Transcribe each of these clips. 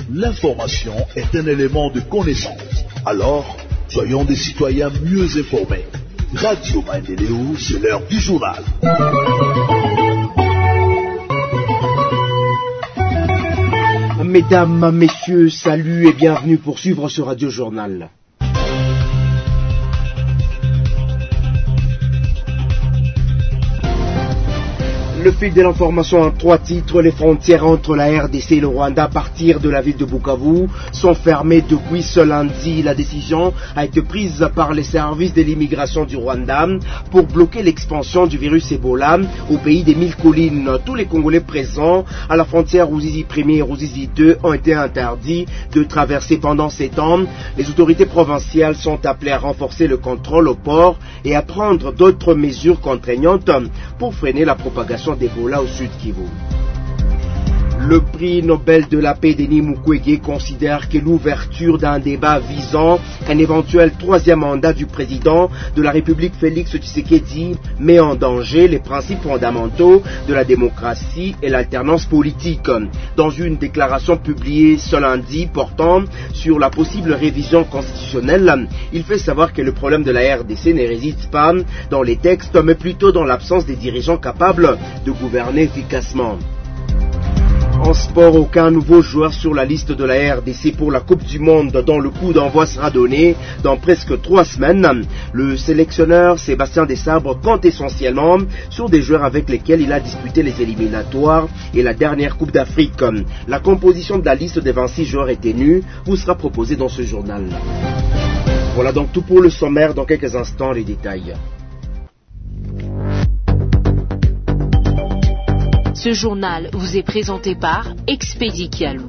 L'information est un élément de connaissance. Alors, soyons des citoyens mieux informés. Radio Maendeleo, c'est l'heure du journal. Mesdames, messieurs, salut et bienvenue pour suivre ce radio-journal. Le fil de l'information en 3 titres. Les frontières entre la RDC et le Rwanda à partir de la ville de Bukavu sont fermées depuis ce lundi. La décision a été prise par les services de l'immigration du Rwanda pour bloquer l'expansion du virus Ebola au pays des 1000 collines. Tous les Congolais présents à la frontière Ruzizi 1er et Ruzizi 2 ont été interdits de traverser pendant ces temps. Les autorités provinciales sont appelées à renforcer le contrôle au port et à prendre d'autres mesures contraignantes pour freiner la propagation d'Ebola au sud Kivu. Le prix Nobel de la paix Denis Mukwege considère que l'ouverture d'un débat visant un éventuel 3e mandat du président de la République Félix Tshisekedi met en danger les principes fondamentaux de la démocratie et l'alternance politique. Dans une déclaration publiée ce lundi portant sur la possible révision constitutionnelle, il fait savoir que le problème de la RDC ne réside pas dans les textes, mais plutôt dans l'absence des dirigeants capables de gouverner efficacement. En sport, aucun nouveau joueur sur la liste de la RDC pour la Coupe du Monde dont le coup d'envoi sera donné dans presque 3 semaines. Le sélectionneur Sébastien Desabre compte essentiellement sur des joueurs avec lesquels il a disputé les éliminatoires et la dernière Coupe d'Afrique. La composition de la liste des 26 joueurs est ténue, vous sera proposée dans ce journal. Voilà donc tout pour le sommaire, dans quelques instants les détails. Ce journal vous est présenté par Expedi Kialou.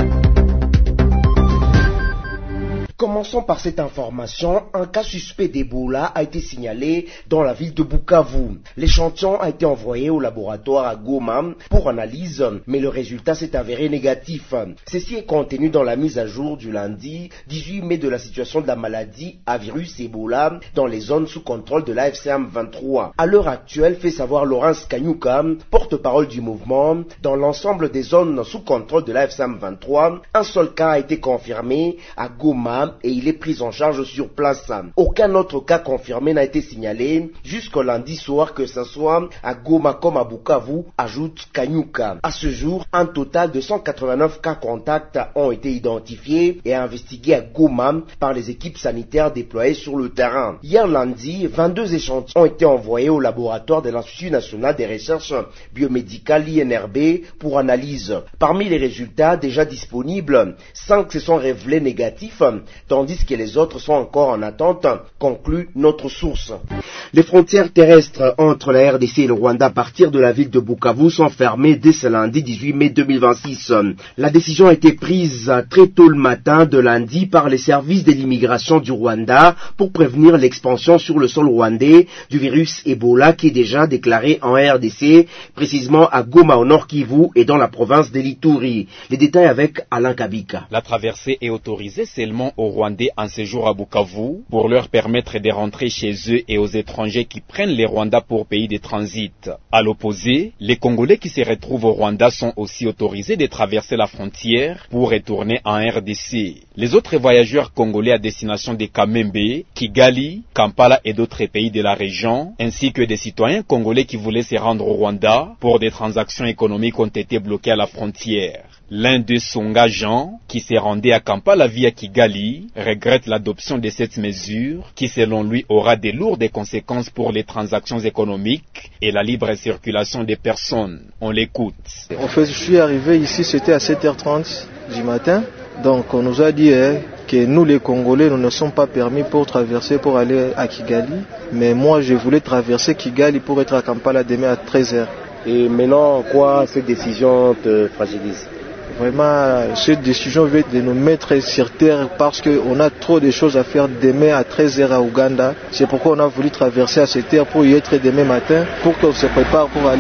Commençons par cette information. Un cas suspect d'Ebola a été signalé dans la ville de Bukavu. L'échantillon a été envoyé au laboratoire à Goma pour analyse, mais le résultat s'est avéré négatif. Ceci est contenu dans la mise à jour du lundi 18 mai de la situation de la maladie à virus Ebola dans les zones sous contrôle de l'AFCM 23. À l'heure actuelle, fait savoir Laurence Kanyuka, porte-parole du mouvement, dans l'ensemble des zones sous contrôle de l'AFCM 23, un seul cas a été confirmé à Goma et il est pris en charge sur place. Aucun autre cas confirmé n'a été signalé jusqu'au lundi soir, que ce soit à Goma comme à Bukavu, ajoute Kanyuka. À ce jour, un total de 189 cas contacts ont été identifiés et investigués à Goma par les équipes sanitaires déployées sur le terrain. Hier lundi, 22 échantillons ont été envoyés au laboratoire de l'Institut national des recherches biomédicales INRB pour analyse. Parmi les résultats déjà disponibles, 5 se sont révélés négatifs, tandis que les autres sont encore en attente, conclut notre source. Les frontières terrestres entre la RDC et le Rwanda à partir de la ville de Bukavu sont fermées dès ce lundi 18 mai 2026. La décision a été prise très tôt le matin de lundi par les services de l'immigration du Rwanda pour prévenir l'expansion sur le sol rwandais du virus Ebola qui est déjà déclaré en RDC, précisément à Goma au Nord Kivu et dans la province de l'Ituri. Les détails avec Alain Kabika. La traversée est autorisée seulement aux Rwandais en séjour à Bukavu pour leur permettre de rentrer chez eux et aux étrangers qui prennent les Rwandais pour pays de transit. À l'opposé, les Congolais qui se retrouvent au Rwanda sont aussi autorisés de traverser la frontière pour retourner en RDC. Les autres voyageurs congolais à destination de Kamembe, Kigali, Kampala et d'autres pays de la région, ainsi que des citoyens congolais qui voulaient se rendre au Rwanda pour des transactions économiques ont été bloqués à la frontière. L'un d'eux, Songa Jean, qui s'est rendu à Kampala via Kigali, regrette l'adoption de cette mesure qui, selon lui, aura de lourdes conséquences pour les transactions économiques et la libre circulation des personnes. On l'écoute. En fait, je suis arrivé ici, c'était à 7h30 du matin. Donc, on nous a dit que nous, les Congolais, nous ne sommes pas permis pour traverser, pour aller à Kigali. Mais moi, je voulais traverser Kigali pour être à Kampala demain à 13h. Et maintenant, quoi, cette décision te fragilise? Vraiment, cette décision veut de nous mettre sur terre parce qu'on a trop de choses à faire demain à 13h à Ouganda. C'est pourquoi on a voulu traverser à cette heure pour y être demain matin, pour qu'on se prépare pour aller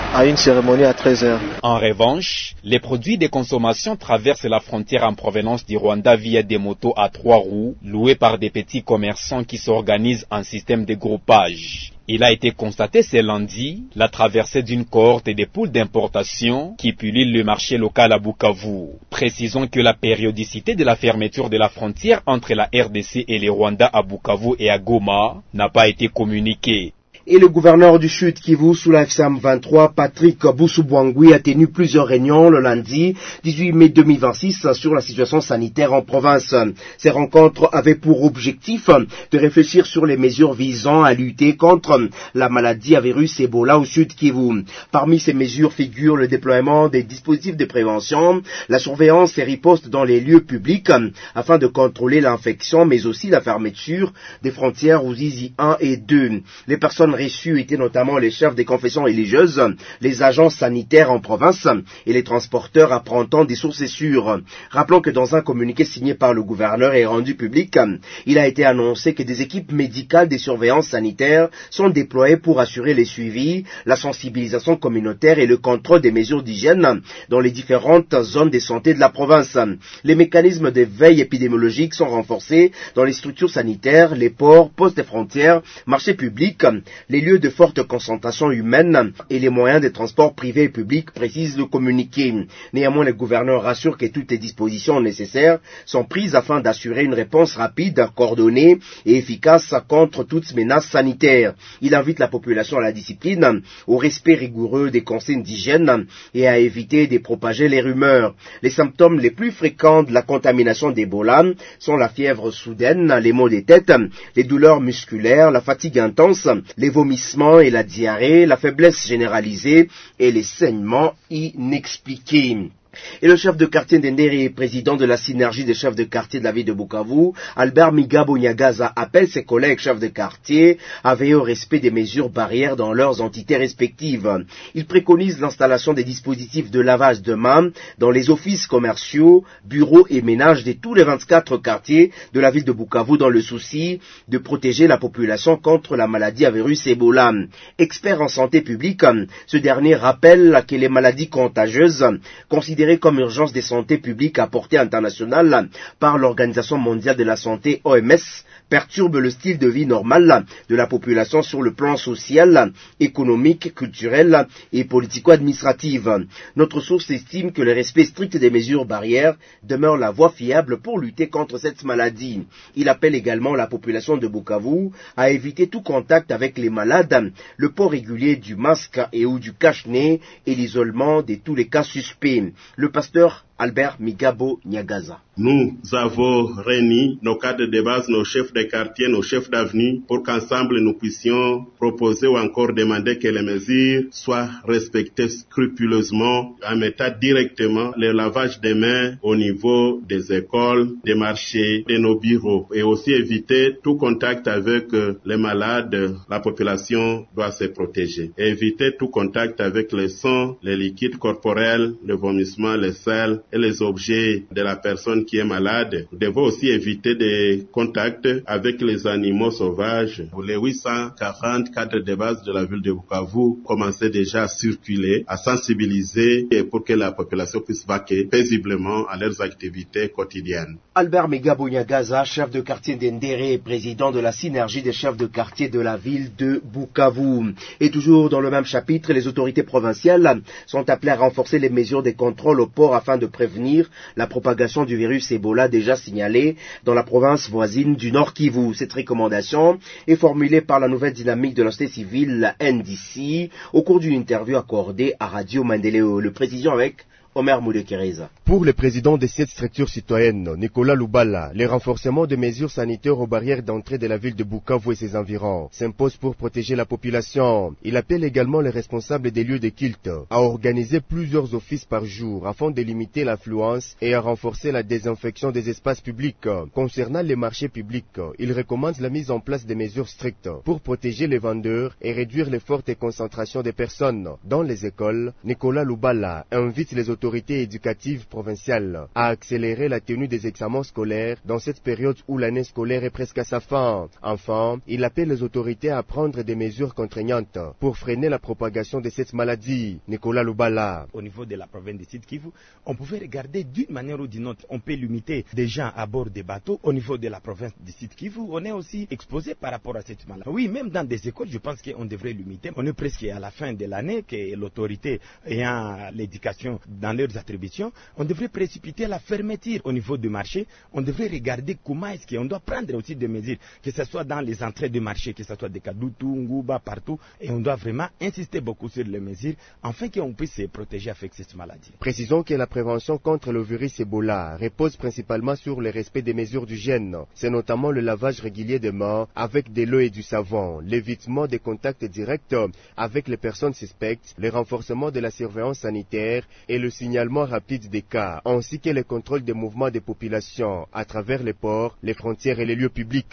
à une cérémonie à 13h. En revanche, les produits de consommation traversent la frontière en provenance du Rwanda via des motos à 3 roues, louées par des petits commerçants qui s'organisent en système de groupage. Il a été constaté ce lundi la traversée d'une cohorte de poules d'importation qui pullulent le marché local à Bukavu. Précisons que la périodicité de la fermeture de la frontière entre la RDC et le Rwanda à Bukavu et à Goma n'a pas été communiquée. Et le gouverneur du Sud Kivu sous la FSAM 23, Patrick Boussoubouangui, a tenu plusieurs réunions le lundi 18 mai 2026 sur la situation sanitaire en province. Ces rencontres avaient pour objectif de réfléchir sur les mesures visant à lutter contre la maladie à virus Ebola au Sud Kivu. Parmi ces mesures figurent le déploiement des dispositifs de prévention, la surveillance et riposte dans les lieux publics afin de contrôler l'infection, mais aussi la fermeture des frontières aux ISI 1 et 2. Les personnes reçus étaient notamment les chefs des confessions religieuses, les agents sanitaires en province et les transporteurs apparentant des sources sûres. Rappelons que dans un communiqué signé par le gouverneur et rendu public, il a été annoncé que des équipes médicales des surveillances sanitaires sont déployées pour assurer les suivis, la sensibilisation communautaire et le contrôle des mesures d'hygiène dans les différentes zones de santé de la province. Les mécanismes de veille épidémiologique sont renforcés dans les structures sanitaires, les ports, postes et frontières, marchés publics, les lieux de forte concentration humaine et les moyens de transport privés et publics, précise le communiqué. Néanmoins, le gouverneur rassure que toutes les dispositions nécessaires sont prises afin d'assurer une réponse rapide, coordonnée et efficace contre toutes menaces sanitaires. Il invite la population à la discipline, au respect rigoureux des consignes d'hygiène et à éviter de propager les rumeurs. Les symptômes les plus fréquents de la contamination d'Ebola sont la fièvre soudaine, les maux de tête, les douleurs musculaires, la fatigue intense, les vomissements et la diarrhée, la faiblesse généralisée et les saignements inexpliqués. Et le chef de quartier d'Endéré et président de la synergie des chefs de quartier de la ville de Bukavu, Albert Migabo Nyagaza, appelle ses collègues chefs de quartier à veiller au respect des mesures barrières dans leurs entités respectives. Il préconise l'installation des dispositifs de lavage de mains dans les offices commerciaux, bureaux et ménages de tous les 24 quartiers de la ville de Bukavu dans le souci de protéger la population contre la maladie à virus Ebola. Expert en santé publique, ce dernier rappelle que les maladies contagieuses considérées comme urgence de santé publique à portée internationale par l'Organisation mondiale de la santé OMS perturbe le style de vie normal de la population sur le plan social, économique, culturel et politico-administratif. Notre source estime que le respect strict des mesures barrières demeure la voie fiable pour lutter contre cette maladie. Il appelle également la population de Bukavu à éviter tout contact avec les malades, le port régulier du masque et ou du cache-nez et l'isolement de tous les cas suspects. Le pasteur Albert Migabo Nyagaza. Nous avons réuni nos cadres de base, nos chefs de quartier, nos chefs d'avenue, pour qu'ensemble nous puissions proposer ou encore demander que les mesures soient respectées scrupuleusement en mettant directement le lavage des mains au niveau des écoles, des marchés, de nos bureaux et aussi éviter tout contact avec les malades. La population doit se protéger. Et éviter tout contact avec le sang, les liquides corporels, le vomissement, les selles et les objets de la personne qui est malade. Nous devons aussi éviter des contacts avec les animaux sauvages. Les 840 cadres de base de la ville de Bukavu commençaient déjà à circuler, à sensibiliser et pour que la population puisse vaquer paisiblement à leurs activités quotidiennes. Albert Migabo Nyagaza, chef de quartier d'Endéré et président de la synergie des chefs de quartier de la ville de Bukavu. Et toujours dans le même chapitre, les autorités provinciales sont appelées à renforcer les mesures de contrôle au port afin de prévenir la propagation du virus Ebola déjà signalé dans la province voisine du Nord Kivu. Cette recommandation est formulée par la nouvelle dynamique de la société civile, la NDC, au cours d'une interview accordée à Radio Mandeleo. Le président avec Omer Moudekereza. Pour le président de cette structure citoyenne, Nicolas Lubala, le renforcement des mesures sanitaires aux barrières d'entrée de la ville de Bukavu et ses environs s'impose pour protéger la population. Il appelle également les responsables des lieux de culte à organiser plusieurs offices par jour afin de limiter l'affluence et à renforcer la désinfection des espaces publics. Concernant les marchés publics, il recommande la mise en place de mesures strictes pour protéger les vendeurs et réduire les fortes concentrations de personnes. Dans les écoles, Nicolas Lubala invite les autorités l'autorité éducative provinciale à accélérer la tenue des examens scolaires dans cette période où l'année scolaire est presque à sa fin. Enfin, il appelle les autorités à prendre des mesures contraignantes pour freiner la propagation de cette maladie. Nicolas Lubala. Au niveau de la province du Sud Kivu, on pouvait regarder d'une manière ou d'une autre. On peut limiter des gens à bord des bateaux. Au niveau de la province du Sud Kivu, on est aussi exposé par rapport à cette maladie. Oui, même dans des écoles, je pense qu'on devrait limiter. On est presque à la fin de l'année que l'autorité ayant l'éducation dans leurs attributions, on devrait précipiter la fermeture au niveau du marché. On devrait regarder comment est-ce qu'on doit prendre aussi des mesures, que ce soit dans les entrées du marché, que ce soit des Kadutu, Nguba, partout. Et on doit vraiment insister beaucoup sur les mesures afin qu'on puisse se protéger avec cette maladie. Précisons que la prévention contre le virus Ebola repose principalement sur le respect des mesures d'hygiène. C'est notamment le lavage régulier des mains avec de l'eau et du savon, l'évitement des contacts directs avec les personnes suspectes, le renforcement de la surveillance sanitaire et le signalement rapide des cas, ainsi que le contrôle des mouvements des populations à travers les ports, les frontières et les lieux publics.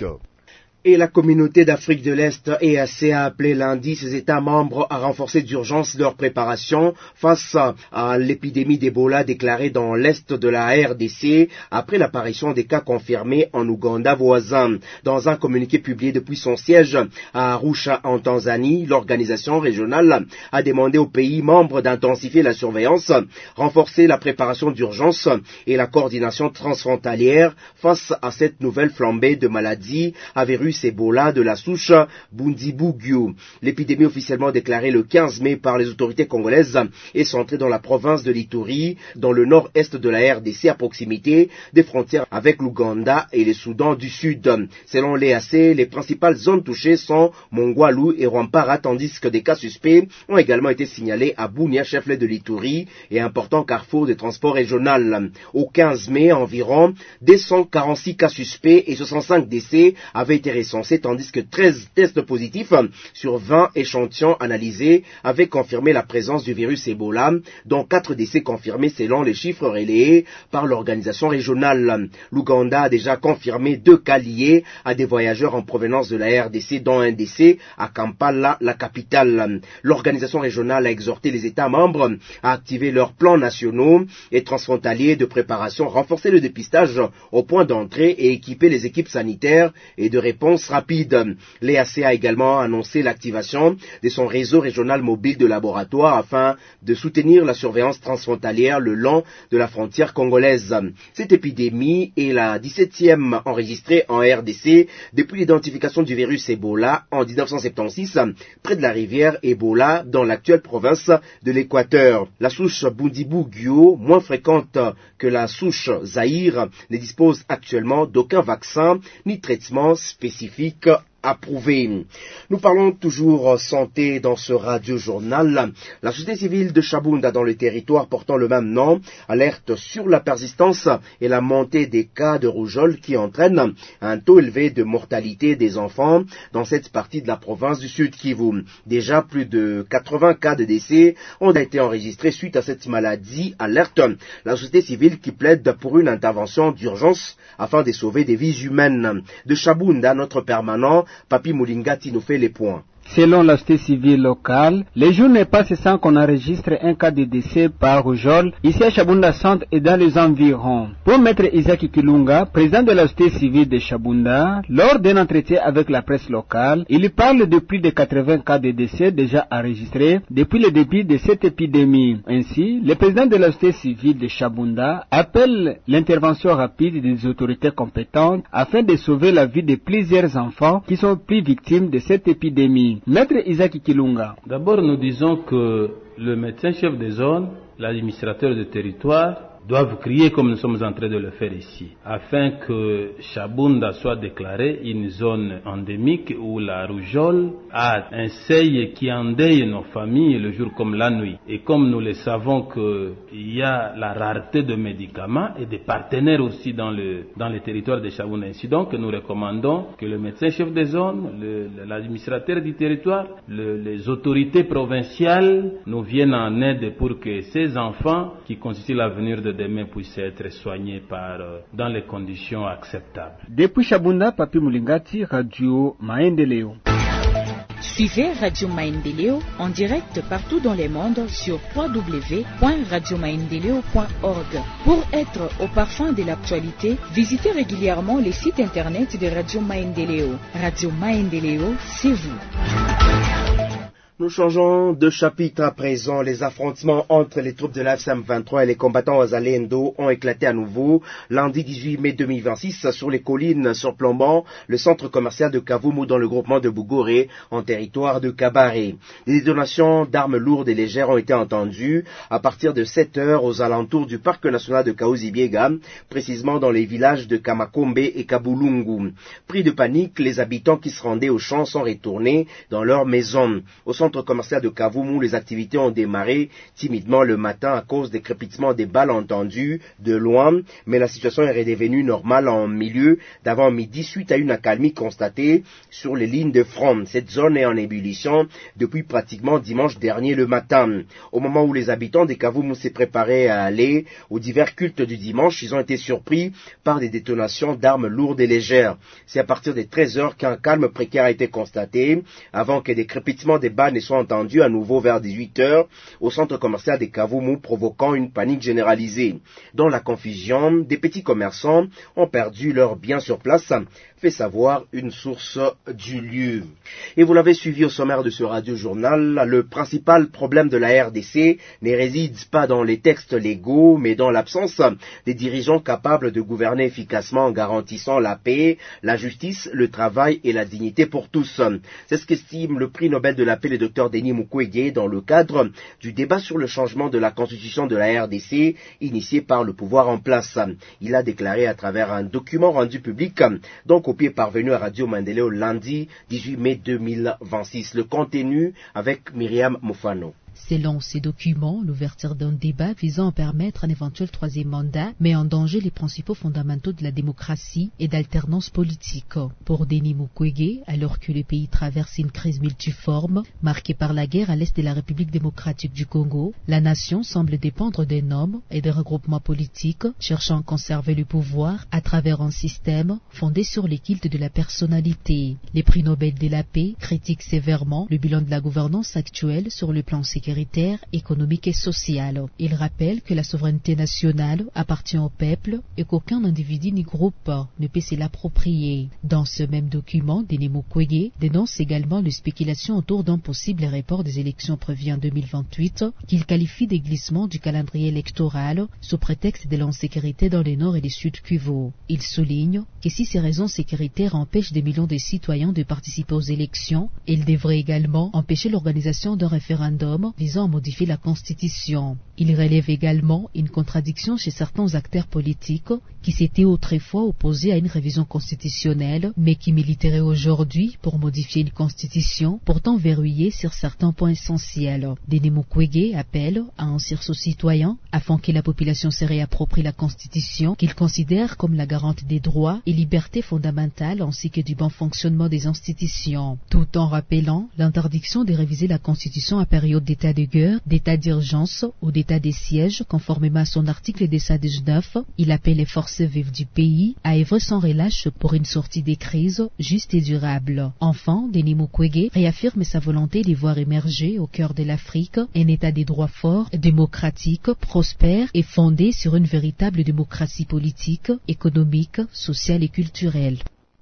Et la communauté d'Afrique de l'Est EAC a appelé lundi ses États membres à renforcer d'urgence leur préparation face à l'épidémie d'Ebola déclarée dans l'Est de la RDC après l'apparition des cas confirmés en Ouganda voisin. Dans un communiqué publié depuis son siège à Arusha en Tanzanie, l'organisation régionale a demandé aux pays membres d'intensifier la surveillance, renforcer la préparation d'urgence et la coordination transfrontalière face à cette nouvelle flambée de maladies à virus Ebola de la souche Bundibugyo. L'épidémie officiellement déclarée le 15 mai par les autorités congolaises est centrée dans la province de l'Ituri, dans le nord-est de la RDC, à proximité des frontières avec l'Ouganda et le Soudan du Sud. Selon l'EAC, les principales zones touchées sont Mongwalu et Rwampara, tandis que des cas suspects ont également été signalés à Bunia, chef-lieu de l'Ituri, et important carrefour de transport régional. Au 15 mai, environ 246 cas suspects et 65 décès avaient été recensés, tandis que 13 tests positifs sur 20 échantillons analysés avaient confirmé la présence du virus Ebola, dont 4 décès confirmés selon les chiffres relayés par l'organisation régionale. L'Ouganda a déjà confirmé 2 cas liés à des voyageurs en provenance de la RDC, dont un décès à Kampala, la capitale. L'organisation régionale a exhorté les États membres à activer leurs plans nationaux et transfrontaliers de préparation, renforcer le dépistage au point d'entrée et équiper les équipes sanitaires et de réponse rapide. L'EAC a également annoncé l'activation de son réseau régional mobile de laboratoires afin de soutenir la surveillance transfrontalière le long de la frontière congolaise. Cette épidémie est la 17e enregistrée en RDC depuis l'identification du virus Ebola en 1976 près de la rivière Ebola dans l'actuelle province de l'Équateur. La souche Bundibugyo, moins fréquente que la souche Zaïre, ne dispose actuellement d'aucun vaccin ni traitement spécifique approuvé. Nous parlons toujours santé dans ce radio-journal. La société civile de Chabunda dans le territoire portant le même nom alerte sur la persistance et la montée des cas de rougeole qui entraînent un taux élevé de mortalité des enfants dans cette partie de la province du Sud Kivu. Déjà plus de 80 cas de décès ont été enregistrés suite à cette maladie, alerte la société civile qui plaide pour une intervention d'urgence afin de sauver des vies humaines. De Chabunda, notre permanent Papi Moulingati nous fait les points. Selon la société civile locale, les jours ne passent sans qu'on enregistre un cas de décès par rougeole ici à Chabunda Centre et dans les environs. Pour Maître Isaac Kilunga, président de la société civile de Chabunda, lors d'un entretien avec la presse locale, il parle de plus de 80 cas de décès déjà enregistrés depuis le début de cette épidémie. Ainsi, le président de la société civile de Chabunda appelle l'intervention rapide des autorités compétentes afin de sauver la vie de plusieurs enfants qui sont pris victimes de cette épidémie. Maître Isaac Kilunga. D'abord, nous disons que le médecin-chef de zone, l'administrateur de territoire, doivent crier comme nous sommes en train de le faire ici, afin que Chabunda soit déclarée une zone endémique où la rougeole a un seuil qui endeuille nos familles le jour comme la nuit. Et comme nous le savons qu'il y a la rareté de médicaments et des partenaires aussi dans le territoire de Chabunda. Ainsi donc, nous recommandons que le médecin-chef de zone, l'administrateur du territoire, les autorités provinciales nous viennent en aide pour que ces enfants qui constituent l'avenir de demain puissent être soignés dans les conditions acceptables. Depuis Chabunda, Papi Moulingati, Radio Maendeleo. Suivez Radio Maendeleo en direct partout dans le monde sur www.radiomaendeleo.org. Pour être au parfum de l'actualité, visitez régulièrement les sites internet de Radio Maendeleo. Radio Maendeleo, c'est vous. Nous changeons de chapitre à présent. Les affrontements entre les troupes de l'AFSM-23 et les combattants Wazalendo ont éclaté à nouveau lundi 18 mai 2026 sur les collines surplombant le centre commercial de Kavumu dans le groupement de Bugoré en territoire de Kabaré. Des détonations d'armes lourdes et légères ont été entendues à partir de 7 heures aux alentours du parc national de Kaouzi-Biega, précisément dans les villages de Kamakombe et Kabulungu. Pris de panique, les habitants qui se rendaient aux champs sont retournés dans leurs maisons. Au centre commercial de Kavumu, les activités ont démarré timidement le matin à cause des crépitements des balles entendues de loin, mais la situation est redevenue normale en milieu d'avant-midi suite à une accalmie constatée sur les lignes de front. Cette zone est en ébullition depuis pratiquement dimanche dernier le matin. Au moment où les habitants de Kavumu s'est préparés à aller aux divers cultes du dimanche, ils ont été surpris par des détonations d'armes lourdes et légères. C'est à partir des 13 heures qu'un calme précaire a été constaté avant que des crépitements des balles ne soient entendus à nouveau vers 18 heures au centre commercial de Kavumu, provoquant une panique généralisée. Dans la confusion, des petits commerçants ont perdu leurs biens sur place, fait savoir une source du lieu. Et vous l'avez suivi au sommaire de ce radio-journal, le principal problème de la RDC ne réside pas dans les textes légaux, mais dans l'absence des dirigeants capables de gouverner efficacement en garantissant la paix, la justice, le travail et la dignité pour tous. C'est ce qu'estime le prix Nobel de la paix, le Dr Denis Mukwege, dans le cadre du débat sur le changement de la constitution de la RDC initié par le pouvoir en place. Il a déclaré à travers un document rendu public, dont copie est parvenue à Radio Maendeleo lundi 18 mai 2026. Le contenu avec Myriam Mofano. Selon ces documents, l'ouverture d'un débat visant à permettre un éventuel troisième mandat met en danger les principaux fondamentaux de la démocratie et d'alternance politique. Pour Denis Mukwege, alors que le pays traverse une crise multiforme, marquée par la guerre à l'est de la République démocratique du Congo, la nation semble dépendre d'un homme et des regroupements politiques cherchant à conserver le pouvoir à travers un système fondé sur les cultes de la personnalité. Les prix Nobel de la paix critiquent sévèrement le bilan de la gouvernance actuelle sur le plan sécuritaire, économique et social. Il rappelle que la souveraineté nationale appartient au peuple et qu'aucun individu ni groupe ne peut se l'approprier. Dans ce même document, Denis Mukwege dénonce également les spéculations autour d'un possible report des élections prévues en 2028 qu'il qualifie de glissement du calendrier électoral sous prétexte de l'insécurité dans le nord et le sud Kivu. Il souligne que si ces raisons sécuritaires empêchent des millions de citoyens de participer aux élections, elles devraient également empêcher l'organisation d'un référendum visant à modifier la Constitution. Il relève également une contradiction chez certains acteurs politiques qui s'étaient autrefois opposés à une révision constitutionnelle, mais qui militeraient aujourd'hui pour modifier une Constitution pourtant verrouillée sur certains points essentiels. Denis Mukwege appelle à un sursaut citoyen afin que la population se réapproprie la Constitution qu'il considère comme la garante des droits et libertés fondamentales ainsi que du bon fonctionnement des institutions, tout en rappelant l'interdiction de réviser la Constitution à période d'état de guerre, d'état d'urgence ou d'état de siège, conformément à son article 219. Il appelle les forces vives du pays à œuvrer sans relâche pour une sortie des crises juste et durable. Enfin, Denis Mukwege réaffirme sa volonté de voir émerger au cœur de l'Afrique un état des droits fort, démocratique, prospère et fondé sur une véritable démocratie politique, économique, sociale et culturelle.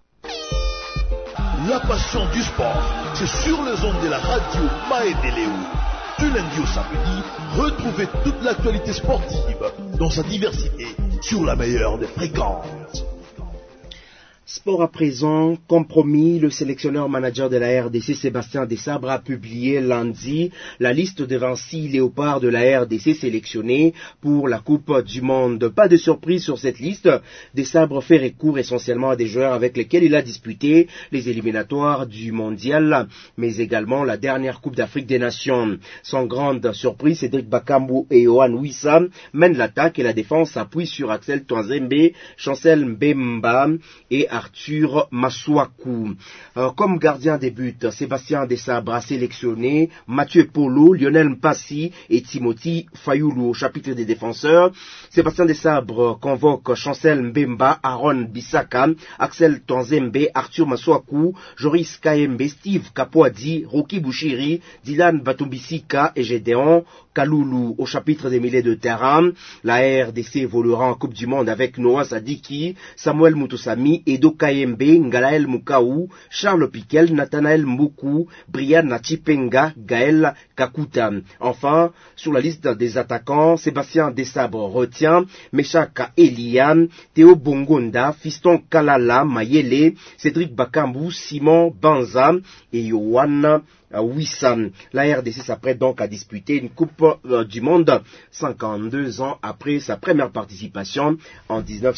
La passion du sport, c'est sur les ondes de la radio Maendeleo. Du lundi au samedi, retrouvez toute l'actualité sportive dans sa diversité sur la meilleure des fréquences. Sport à présent, comme promis, le sélectionneur-manager de la RDC, Sébastien Desabre, a publié lundi la liste des 26 léopards de la RDC sélectionnés pour la Coupe du Monde. Pas de surprise sur cette liste, Desabre fait recours essentiellement à des joueurs avec lesquels il a disputé les éliminatoires du Mondial, mais également la dernière Coupe d'Afrique des Nations. Sans grande surprise, Cédric Bakambu et Yohan Wissa mènent l'attaque et la défense s'appuie sur Axel Twanzembe, Chancel Mbemba et Arthur Masouakou. Comme gardien des buts, Sébastien Desabre a sélectionné Mathieu Polo, Lionel Mpassi et Timothy Fayoulou. Au chapitre des défenseurs, Sébastien Desabre convoque Chancel Mbemba, Aaron Bissaka, Axel Tanzembe, Arthur Masouakou, Joris Kaembe, Steve Kapoadi, Roki Bouchiri, Dylan Batumbisika et Gédéon Kaloulou. Au chapitre des milieux de terrain, la RDC évoluera en Coupe du Monde avec Noah Sadiki, Samuel Mutosami, Edo Kaembe, Ngalael Mukaou, Charles Piquel, Nathanael Moukou, Brian Nachipenga, Gaël Kakuta. Enfin, sur la liste des attaquants, Sébastien Desabre retient Meshaka Elian, Théo Bongonda, Fiston Kalala Mayele, Cédric Bakambu, Simon Banza et Yohan Wissam. La RDC s'apprête donc à disputer une Coupe du Monde 52 ans après sa première participation en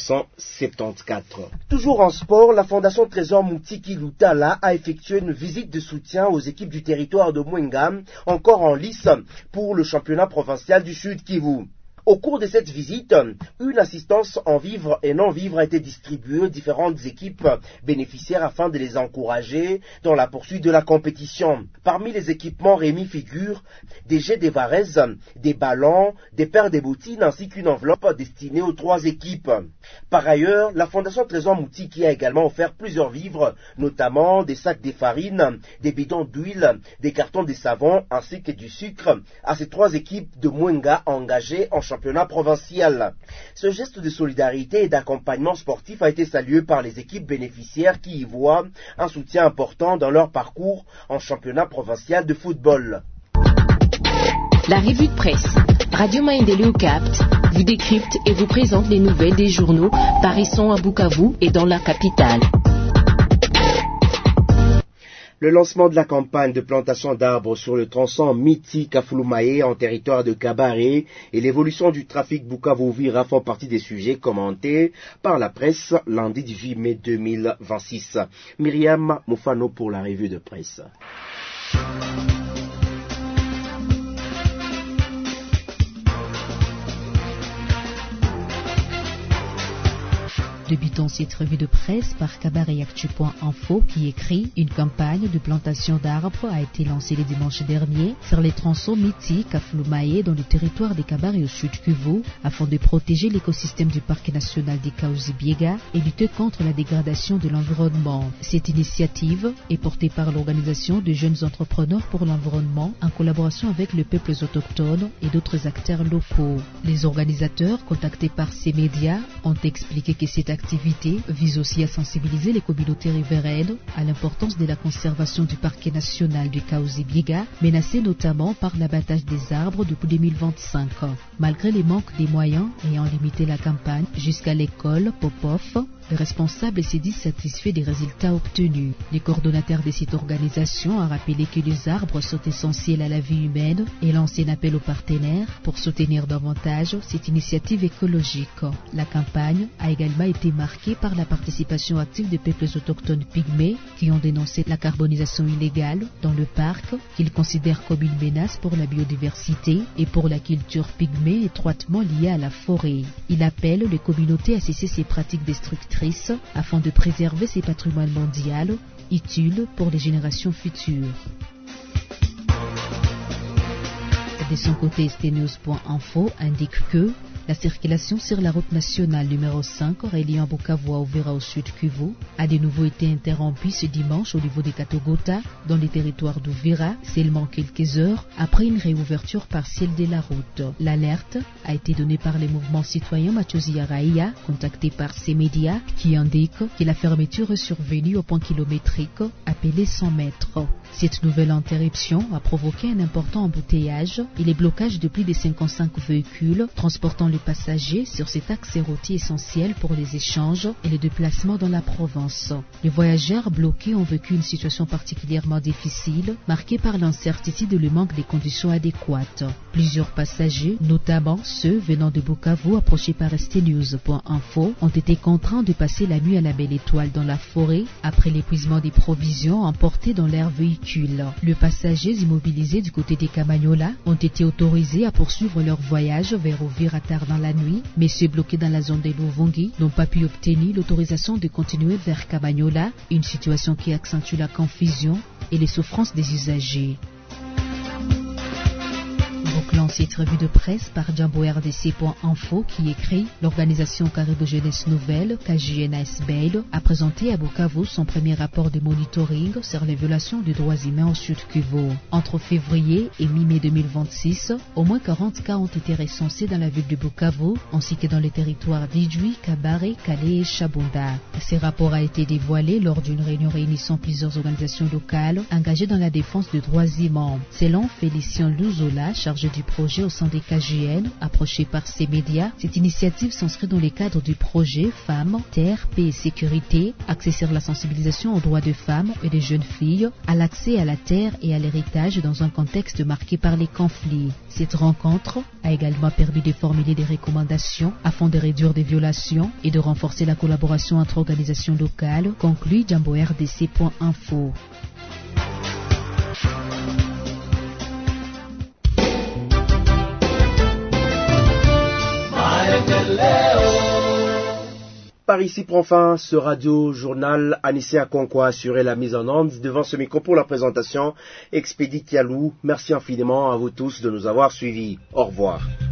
1974. Toujours en sport, la Fondation Trésor Moutiki Lutala a effectué une visite de soutien aux équipes du territoire de Mwenga, encore en lice pour le championnat provincial du Sud Kivu. Au cours de cette visite, une assistance en vivres et non vivres a été distribuée aux différentes équipes bénéficiaires afin de les encourager dans la poursuite de la compétition. Parmi les équipements remis figurent des jets de varèse, des ballons, des paires de bottines ainsi qu'une enveloppe destinée aux 3 équipes. Par ailleurs, la Fondation Trésor Moutiki a également offert plusieurs vivres, notamment des sacs de farine, des bidons d'huile, des cartons de savon ainsi que du sucre à ces 3 équipes de Mwenga engagées en championnat provincial. Ce geste de solidarité et d'accompagnement sportif a été salué par les équipes bénéficiaires qui y voient un soutien important dans leur parcours en championnat provincial de football. La revue de presse. Radio Maendeleo capte, vous décrypte et vous présente les nouvelles des journaux paraissant à Bukavu et dans la capitale. Le lancement de la campagne de plantation d'arbres sur le tronçon Miti-Kafulumaye en territoire de Kabaré et l'évolution du trafic Bukavu-Uvira font partie des sujets commentés par la presse lundi 18 mai 2026. Myriam Moufano pour la revue de presse. Débutons cette revue de presse par kabareactu.info qui écrit « Une campagne de plantation d'arbres a été lancée le dimanche dernier sur les tronçons Miti, Kafulumaye dans le territoire des Kabare au sud Kivu afin de protéger l'écosystème du parc national des Kahuzi-Biega et lutter contre la dégradation de l'environnement. Cette initiative est portée par l'organisation de jeunes entrepreneurs pour l'environnement en collaboration avec les peuples autochtones et d'autres acteurs locaux. Les organisateurs contactés par ces médias ont expliqué que cette activité vise aussi à sensibiliser les communautés riveraines à l'importance de la conservation du parc national du Kahuzi-Biega, menacé notamment par l'abattage des arbres depuis 2025. Malgré les manques des moyens ayant limité la campagne jusqu'à l'école Popov, le responsable s'est dit satisfait des résultats obtenus. Le coordonnateur de cette organisation a rappelé que les arbres sont essentiels à la vie humaine et lancé un appel aux partenaires pour soutenir davantage cette initiative écologique. La campagne a également été marquée par la participation active des peuples autochtones pygmées qui ont dénoncé la carbonisation illégale dans le parc qu'ils considèrent comme une menace pour la biodiversité et pour la culture pygmée étroitement liée à la forêt. Il appelle les communautés à cesser ces pratiques destructrices afin de préserver ces patrimoines mondiaux utiles pour les générations futures. De son côté, stnews.info indique que la circulation sur la route nationale numéro 5 reliant Bukavu à Uvira au sud Kivu a de nouveau été interrompue ce dimanche au niveau de Katogota dans les territoires d'Uvira, seulement quelques heures après une réouverture partielle de la route. L'alerte a été donnée par les mouvements citoyens Machozi Araïa, contactés par ces médias, qui indiquent que la fermeture est survenue au point kilométrique appelé 100 mètres. Cette nouvelle interruption a provoqué un important embouteillage et les blocages de plus de 55 véhicules transportant les passagers sur cet axe routier essentiel pour les échanges et les déplacements dans la province. Les voyageurs bloqués ont vécu une situation particulièrement difficile, marquée par l'incertitude et le manque des conditions adéquates. Plusieurs passagers, notamment ceux venant de Bukavu approchés par stnews.info, ont été contraints de passer la nuit à la Belle Étoile dans la forêt après l'épuisement des provisions emportées dans leurs véhicules. véhicule. Les passagers immobilisés du côté des Kamanyola ont été autorisés à poursuivre leur voyage vers Uvira tard dans la nuit, mais ceux bloqués dans la zone de Luvungi n'ont pas pu obtenir l'autorisation de continuer vers Kamanyola, une situation qui accentue la confusion et les souffrances des usagers. Bouclant cette revue de presse par JamboRDC.info qui écrit « L'organisation Caribou Jeunesse Nouvelle, KJNAS-BEIL, a présenté à Bukavu son premier rapport de monitoring sur les violations des droits humains au Sud Kivu. Entre février et mi-mai 2026, au moins 40 cas ont été recensés dans la ville de Bukavu, ainsi que dans les territoires d'Idjui, Kabare, Kale et Shabunda. Ce rapport a été dévoilé lors d'une réunion réunissant plusieurs organisations locales engagées dans la défense des droits humains. Selon Félicien Louzola, chargé du projet au sein des KGN, approché par ces médias, cette initiative s'inscrit dans le cadre du projet Femmes, Terre, Paix et Sécurité, axé sur la sensibilisation aux droits des femmes et des jeunes filles, à l'accès à la terre et à l'héritage dans un contexte marqué par les conflits. Cette rencontre a également permis de formuler des recommandations afin de réduire des violations et de renforcer la collaboration entre organisations locales, conclut JamboRDC.info. Par ici prend fin ce radio-journal. Anissé Akonkwa a assuré la mise en onde. Devant ce micro pour la présentation, Expédit Kialou. Merci infiniment à vous tous de nous avoir suivis. Au revoir.